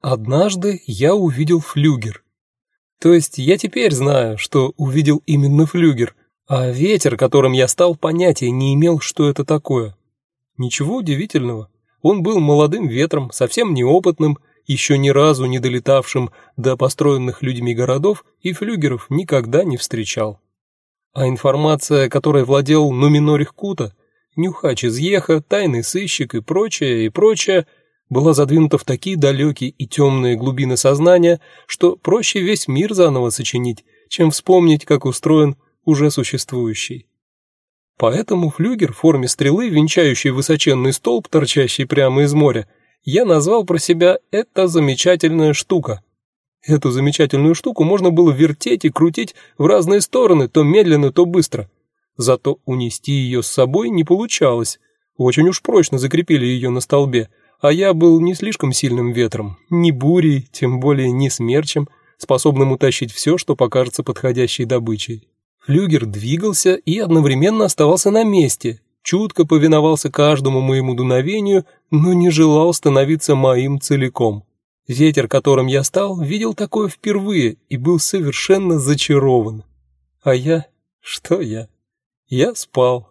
Однажды я увидел флюгер. То есть я теперь знаю, что увидел именно флюгер, а ветер, которым я стал, понятия не имел, что это такое. Ничего удивительного. Он был молодым ветром, совсем неопытным, еще ни разу не долетавшим до построенных людьми городов, и флюгеров никогда не встречал. А информация, которой владел Нуминорих Кута, нюхач из Еха, тайный сыщик и прочее, была задвинута в такие далекие и темные глубины сознания, что проще весь мир заново сочинить, чем вспомнить, как устроен уже существующий. Поэтому флюгер в форме стрелы, венчающий высоченный столб, торчащий прямо из моря, я назвал про себя «это замечательная штука». Эту замечательную штуку можно было вертеть и крутить в разные стороны, то медленно, то быстро. Зато унести ее с собой не получалось. Очень уж прочно закрепили ее на столбе, а я был не слишком сильным ветром, ни бурей, тем более не смерчем, способным утащить все, что покажется подходящей добычей. Флюгер двигался и одновременно оставался на месте, чутко повиновался каждому моему дуновению, но не желал становиться моим целиком. Ветер, которым я стал, видел такое впервые и был совершенно зачарован. А я? Что я? Я спал.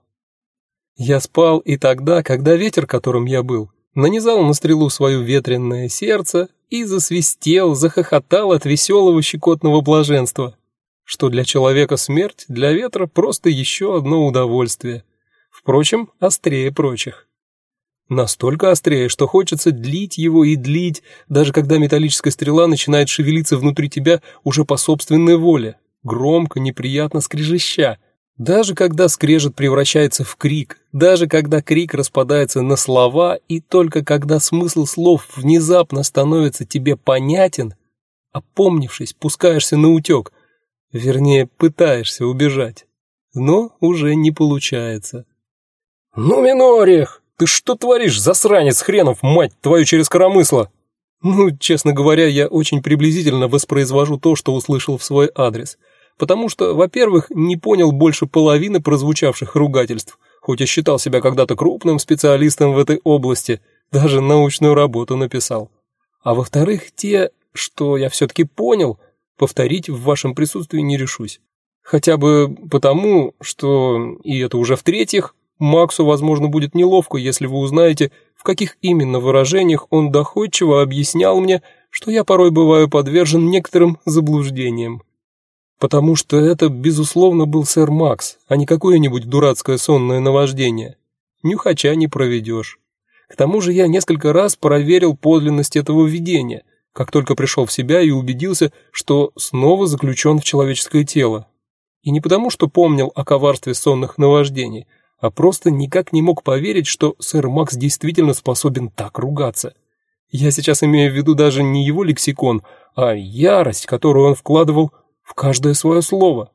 Я спал и тогда, когда ветер, которым я был, нанизал на стрелу свое ветреное сердце и засвистел, захохотал от веселого щекотного блаженства. Что для человека смерть, для ветра просто еще одно удовольствие. Впрочем, острее прочих. Настолько острее, что хочется длить его и длить, даже когда металлическая стрела начинает шевелиться внутри тебя уже по собственной воле, громко, неприятно скрежеща. Даже когда скрежет превращается в крик, даже когда крик распадается на слова, и только когда смысл слов внезапно становится тебе понятен, опомнившись, пускаешься наутек, вернее, пытаешься убежать, но уже не получается. «Ну, Минорих, ты что творишь, засранец хренов, мать твою через коромысло?» Честно говоря, я очень приблизительно воспроизвожу то, что услышал в свой адрес. Потому что, во-первых, не понял больше половины прозвучавших ругательств, хоть и считал себя когда-то крупным специалистом в этой области, даже научную работу написал. А во-вторых, те, что я все-таки понял, повторить в вашем присутствии не решусь. Хотя бы потому, что, и это уже в-третьих, Максу, возможно, будет неловко, если вы узнаете, в каких именно выражениях он доходчиво объяснял мне, что я порой бываю подвержен некоторым заблуждениям. Потому что это, безусловно, был сэр Макс, а не какое-нибудь дурацкое сонное наваждение. Нюхача не проведешь. К тому же я несколько раз проверил подлинность этого видения, как только пришел в себя и убедился, что снова заключен в человеческое тело. И не потому, что помнил о коварстве сонных наваждений, а просто никак не мог поверить, что сэр Макс действительно способен так ругаться. Я сейчас имею в виду даже не его лексикон, а ярость, которую он вкладывал в каждое свое слово.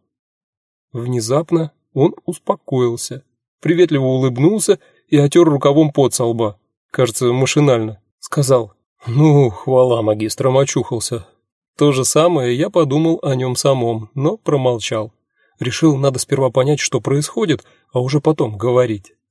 Внезапно он успокоился, приветливо улыбнулся и отер рукавом пот со лба. Кажется, машинально. Сказал: хвала магистрам, очухался. То же самое я подумал о нем самом, но промолчал. Решил, надо сперва понять, что происходит, а уже потом говорить.